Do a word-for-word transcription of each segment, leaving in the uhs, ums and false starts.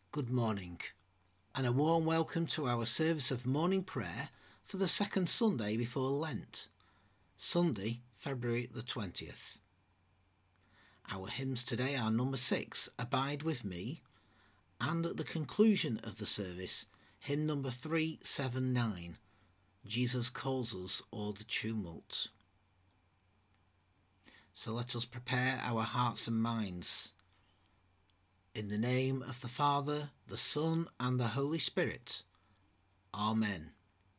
Good morning, and a warm welcome to our service of morning prayer for the second Sunday before Lent, Sunday, February the twentieth. Our hymns today are number six, Abide With Me, and at the conclusion of the service, hymn number three seventy-nine, Jesus Calls Us O'er the Tumult. So let us prepare our hearts and minds. In the name of the Father, the Son, and the Holy Spirit. Amen.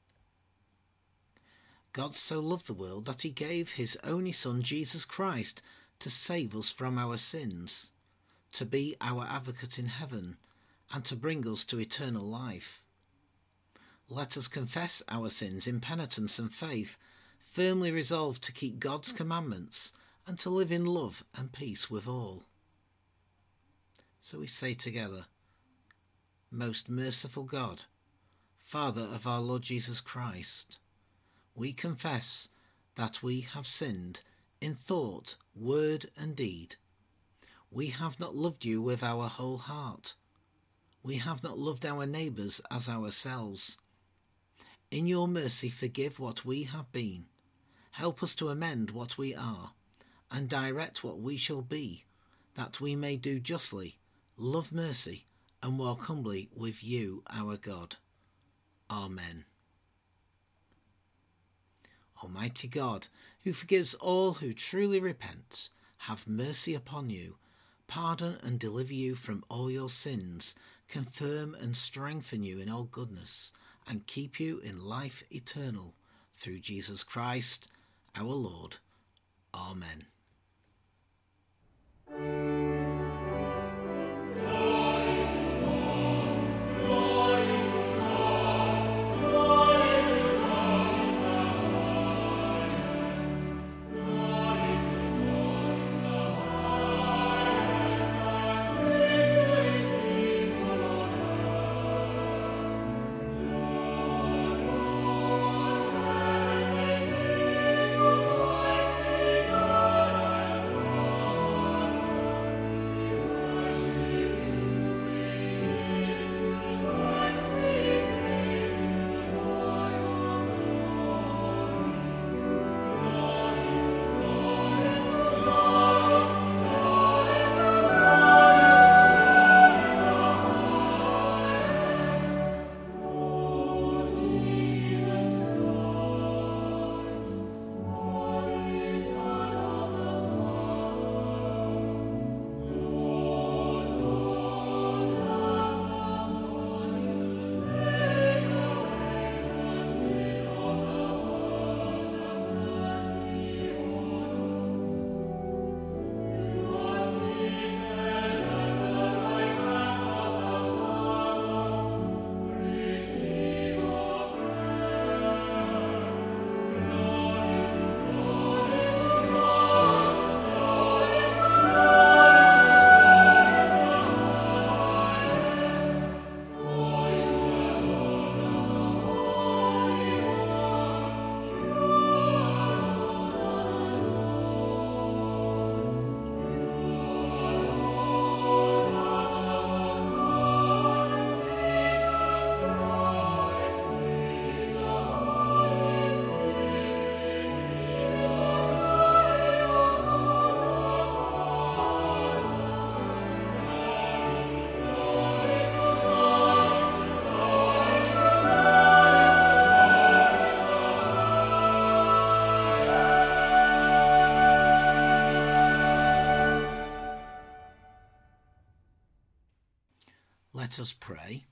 God so loved the world that he gave his only Son, Jesus Christ, to save us from our sins, to be our advocate in heaven, and to bring us to eternal life. Let us confess our sins in penitence and faith, firmly resolved to keep God's commandments and to live in love and peace with all. So we say together, Most merciful God, Father of our Lord Jesus Christ, we confess that we have sinned in thought, word and deed. We have not loved you with our whole heart. We have not loved our neighbours as ourselves. In your mercy forgive what we have been. Help us to amend what we are, and direct what we shall be, that we may do justly, love mercy, and walk humbly with you, our God. Amen. Almighty God, who forgives all who truly repent, have mercy upon you, pardon and deliver you from all your sins, confirm and strengthen you in all goodness, and keep you in life eternal, through Jesus Christ, our Lord. Amen. Let us pray.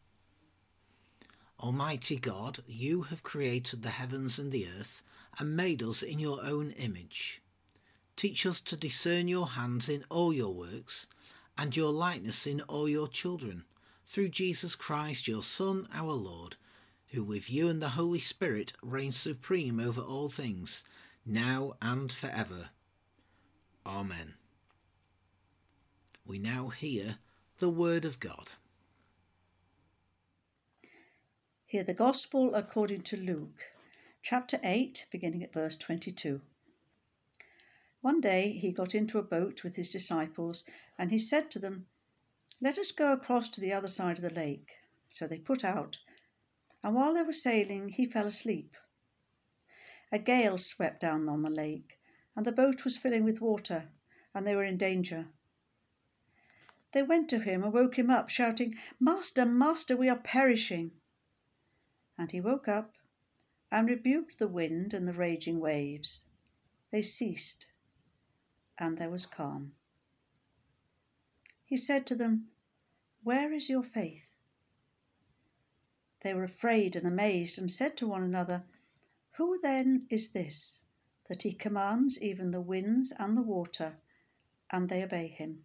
Almighty God, you have created the heavens and the earth and made us in your own image. Teach us to discern your hands in all your works and your likeness in all your children, through Jesus Christ, your Son, our Lord, who with you and the Holy Spirit reigns supreme over all things, now and forever. Amen. We now hear the word of God. Hear the Gospel according to Luke, chapter eight, beginning at verse twenty-two. One day he got into a boat with his disciples, and he said to them, "Let us go across to the other side of the lake." So they put out, and while they were sailing he fell asleep. A gale swept down on the lake, and the boat was filling with water, and they were in danger. They went to him and woke him up, shouting, "Master, Master, we are perishing." And he woke up and rebuked the wind and the raging waves. They ceased, and there was calm. He said to them, "Where is your faith?" They were afraid and amazed, and said to one another, "Who then is this, that he commands even the winds and the water, and they obey him?"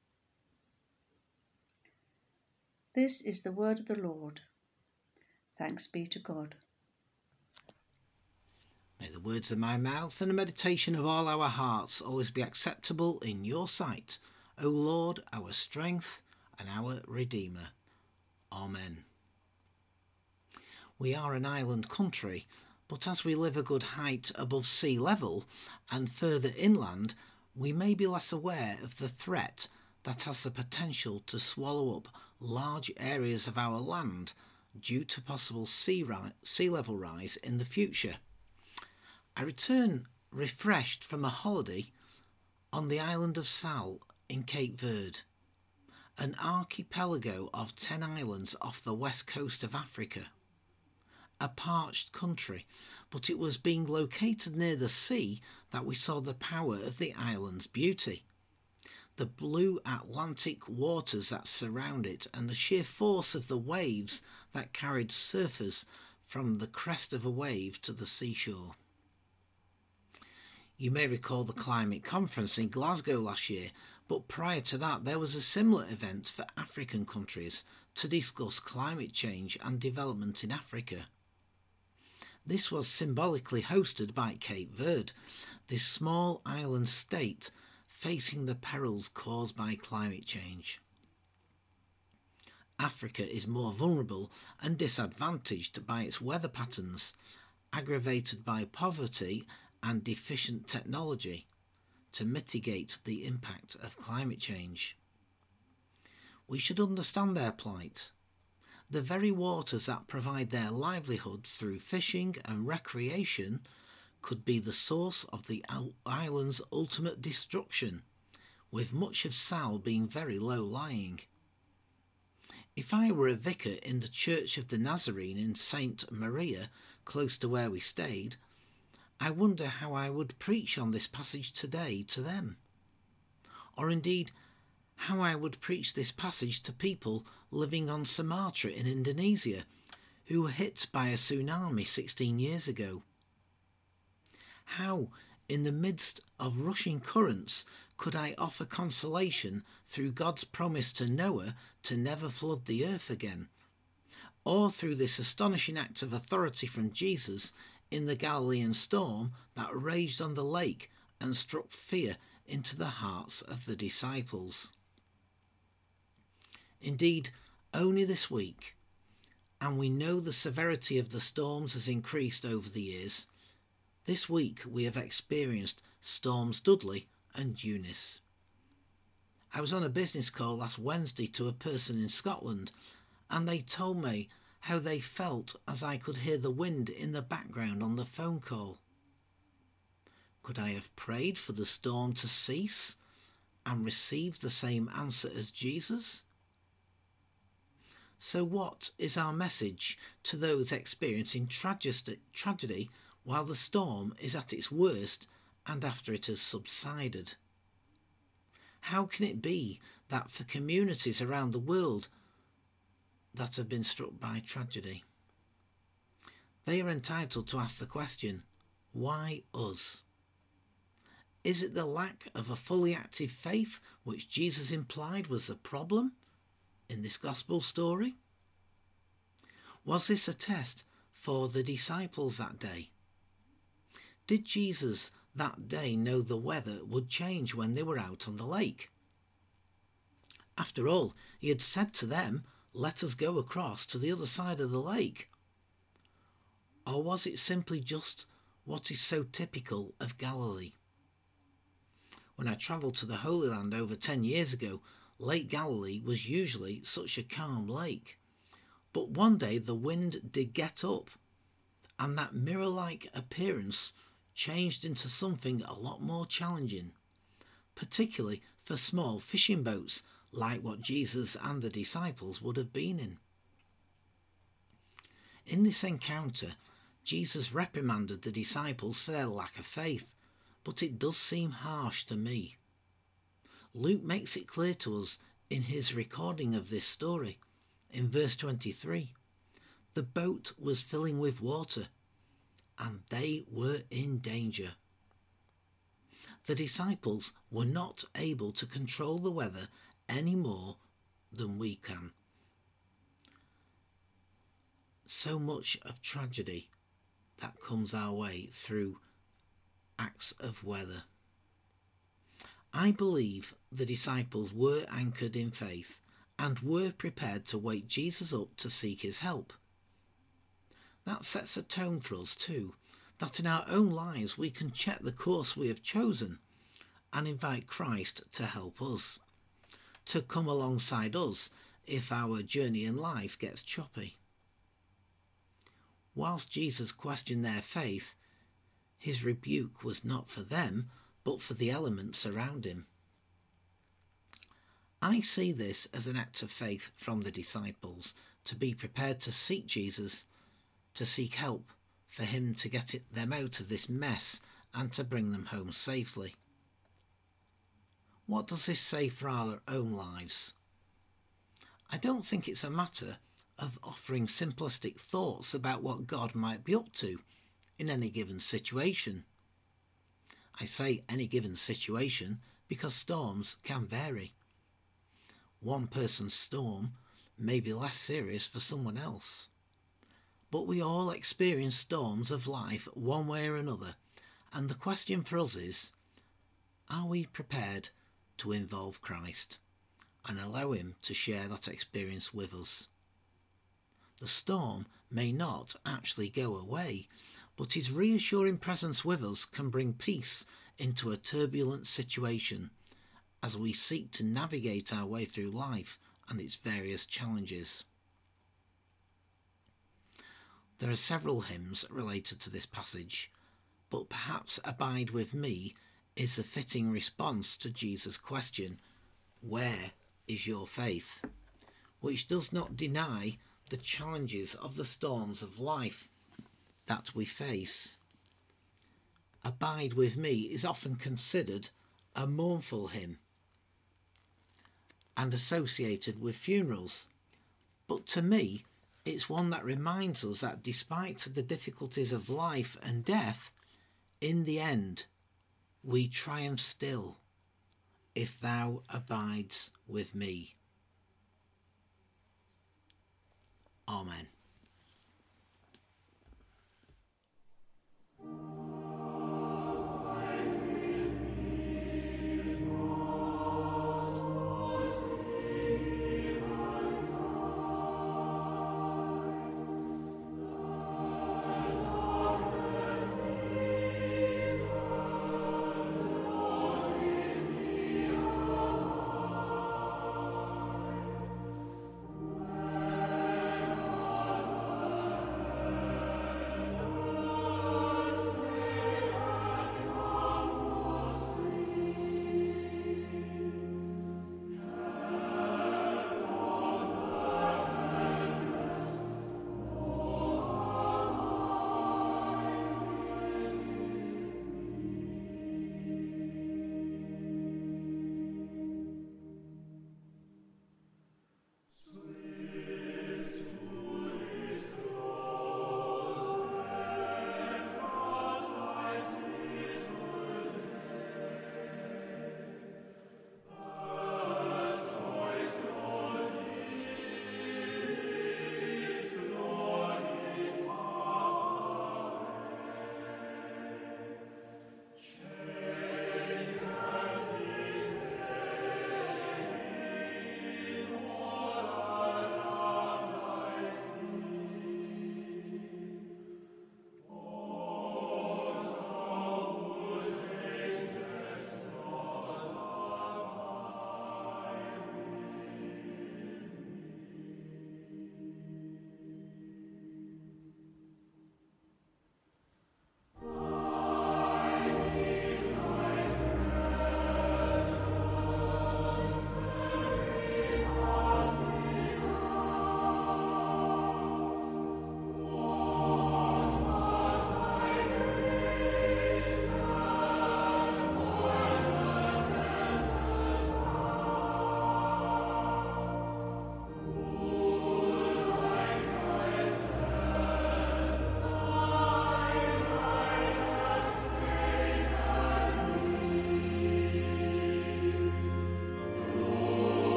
This is the word of the Lord. Thanks be to God. May the words of my mouth and the meditation of all our hearts always be acceptable in your sight, O Lord, our strength and our Redeemer. Amen. We are an island country, but as we live a good height above sea level and further inland, we may be less aware of the threat that has the potential to swallow up large areas of our land due to possible sea, ri- sea level rise in the future. I return refreshed from a holiday on the island of Sal in Cape Verde, an archipelago of ten islands off the west coast of Africa. A parched country, but it was being located near the sea that we saw the power of the island's beauty. The blue Atlantic waters that surround it and the sheer force of the waves that carried surfers from the crest of a wave to the seashore. You may recall the climate conference in Glasgow last year, but prior to that there was a similar event for African countries to discuss climate change and development in Africa. This was symbolically hosted by Cape Verde, this small island state facing the perils caused by climate change. Africa is more vulnerable and disadvantaged by its weather patterns, aggravated by poverty and deficient technology to mitigate the impact of climate change. We should understand their plight. The very waters that provide their livelihood through fishing and recreation could be the source of the island's ultimate destruction, with much of Sal being very low-lying. If I were a vicar in the Church of the Nazarene in Saint Maria, close to where we stayed, I wonder how I would preach on this passage today to them. Or indeed, how I would preach this passage to people living on Sumatra in Indonesia, who were hit by a tsunami sixteen years ago. How, in the midst of rushing currents, could I offer consolation through God's promise to Noah to never flood the earth again, or through this astonishing act of authority from Jesus in the Galilean storm that raged on the lake and struck fear into the hearts of the disciples? Indeed, only this week, and we know the severity of the storms has increased over the years, this week we have experienced Storms Dudley and Eunice. I was on a business call last Wednesday to a person in Scotland, and they told me how they felt as I could hear the wind in the background on the phone call. Could I have prayed for the storm to cease and received the same answer as Jesus? So what is our message to those experiencing tragedy while the storm is at its worst and after it has subsided? How can it be that for communities around the world that have been struck by tragedy, they are entitled to ask the question, why us? Is it the lack of a fully active faith which Jesus implied was the problem in this gospel story? Was this a test for the disciples that day? Did Jesus that day know the weather would change when they were out on the lake? After all, he had said to them, "Let us go across to the other side of the lake." Or was it simply just what is so typical of Galilee? When I travelled to the Holy Land over ten years ago, Lake Galilee was usually such a calm lake. But one day the wind did get up, and that mirror-like appearance changed into something a lot more challenging, particularly for small fishing boats like what Jesus and the disciples would have been in. In this encounter, Jesus reprimanded the disciples for their lack of faith, but it does seem harsh to me. Luke makes it clear to us in his recording of this story. In verse twenty-three, the boat was filling with water, and they were in danger. The disciples were not able to control the weather any more than we can. So much of tragedy that comes our way through acts of weather. I believe the disciples were anchored in faith and were prepared to wake Jesus up to seek his help. That sets a tone for us too, that in our own lives we can check the course we have chosen and invite Christ to help us, to come alongside us if our journey in life gets choppy. Whilst Jesus questioned their faith, his rebuke was not for them, but for the elements around him. I see this as an act of faith from the disciples to be prepared to seek Jesus, to seek help for him to get it, them out of this mess and to bring them home safely. What does this say for our own lives? I don't think it's a matter of offering simplistic thoughts about what God might be up to in any given situation. I say any given situation because storms can vary. One person's storm may be less serious for someone else. But we all experience storms of life one way or another, and the question for us is, are we prepared to involve Christ and allow him to share that experience with us? The storm may not actually go away, but his reassuring presence with us can bring peace into a turbulent situation as we seek to navigate our way through life and its various challenges. There are several hymns related to this passage, but perhaps Abide With Me is a fitting response to Jesus' question, where is your faith? Which does not deny the challenges of the storms of life that we face. Abide With Me is often considered a mournful hymn and associated with funerals, but to me it's one that reminds us that despite the difficulties of life and death, in the end we triumph still if thou abides with me. Amen.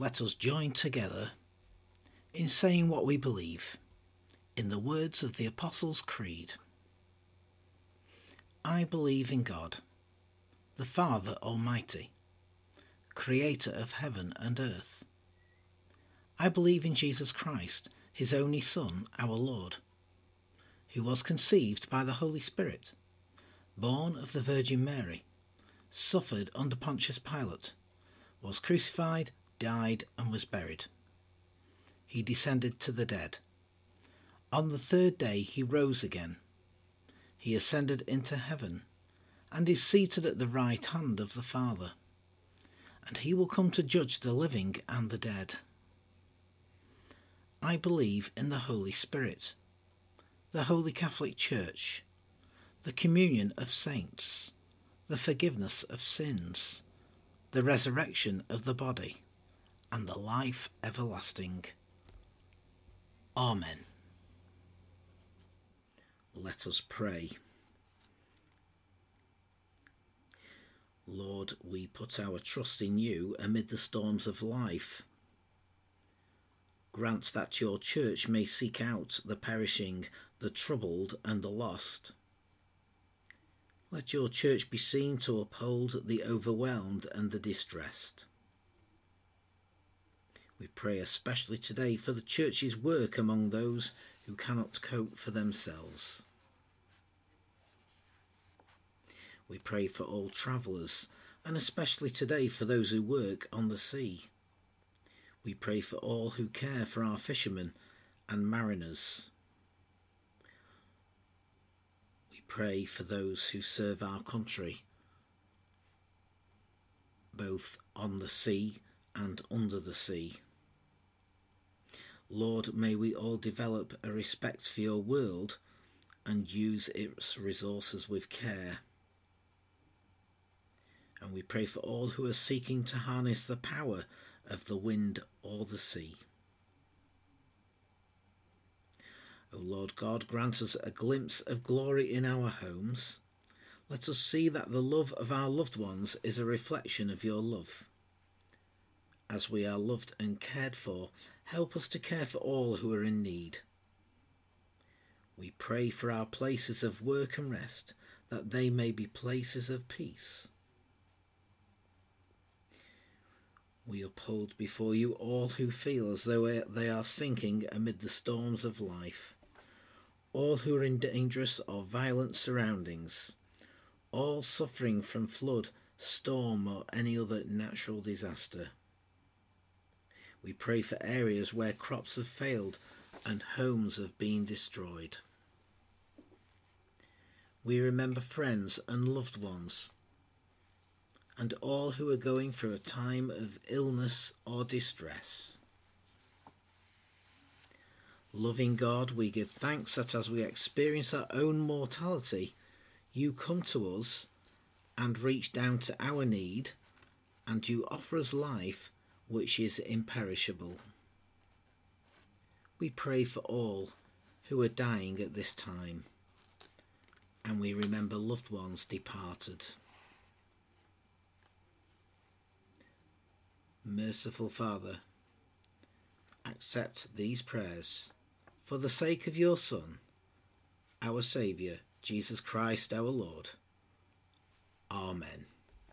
let us join together in saying what we believe in the words of the Apostles' Creed. I believe in God, the Father Almighty, creator of heaven and earth. I believe in Jesus Christ, his only Son, our Lord, who was conceived by the Holy Spirit, born of the Virgin Mary, suffered under Pontius Pilate, was crucified, died, and was buried. He descended to the dead. On the third day he rose again. He ascended into heaven, and is seated at the right hand of the Father. And he will come to judge the living and the dead. I believe in the Holy Spirit, the Holy Catholic Church, the communion of saints, the forgiveness of sins, the resurrection of the body, and the life everlasting. Amen. Let us pray. Lord, we put our trust in you amid the storms of life. Grant that your church may seek out the perishing, the troubled, and the lost. Let your church be seen to uphold the overwhelmed and the distressed. We pray especially today for the church's work among those who cannot cope for themselves. We pray for all travellers, and especially today for those who work on the sea. We pray for all who care for our fishermen and mariners. We pray for those who serve our country, both on the sea and under the sea. Lord, may we all develop a respect for your world and use its resources with care. And we pray for all who are seeking to harness the power of the wind or the sea. O Lord God, grant us a glimpse of glory in our homes. Let us see that the love of our loved ones is a reflection of your love. As we are loved and cared for, help us to care for all who are in need. We pray for our places of work and rest, that they may be places of peace. We uphold before you all who feel as though they are sinking amid the storms of life, all who are in dangerous or violent surroundings, all suffering from flood, storm, or any other natural disaster. We pray for areas where crops have failed and homes have been destroyed. We remember friends and loved ones, and all who are going through a time of illness or distress. Loving God, we give thanks that as we experience our own mortality, you come to us and reach down to our need, and you offer us life which is imperishable. We pray for all who are dying at this time, and we remember loved ones departed. Merciful Father, accept these prayers for the sake of your Son, our Saviour, Jesus Christ our Lord. Amen.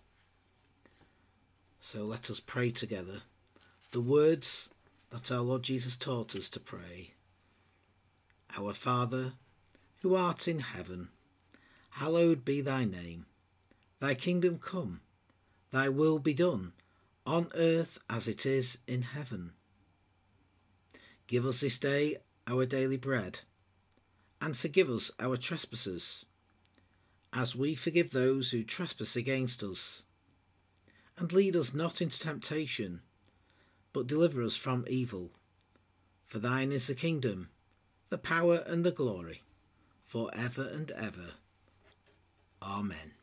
So let us pray together the words that our Lord Jesus taught us to pray. Our Father, who art in heaven, hallowed be thy name. Thy kingdom come, thy will be done, on earth as it is in heaven. Give us this day our daily bread, and forgive us our trespasses, as we forgive those who trespass against us. And lead us not into temptation, but deliver us from evil. For thine is the kingdom, the power and the glory, for ever and ever. Amen.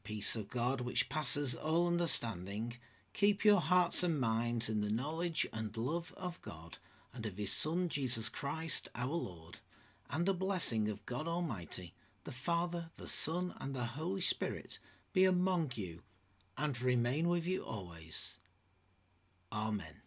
peace of God, which passes all understanding, keep your hearts and minds in the knowledge and love of God and of his Son Jesus Christ our Lord, and the blessing of God Almighty, the Father, the Son, and the Holy Spirit be among you and remain with you always. Amen.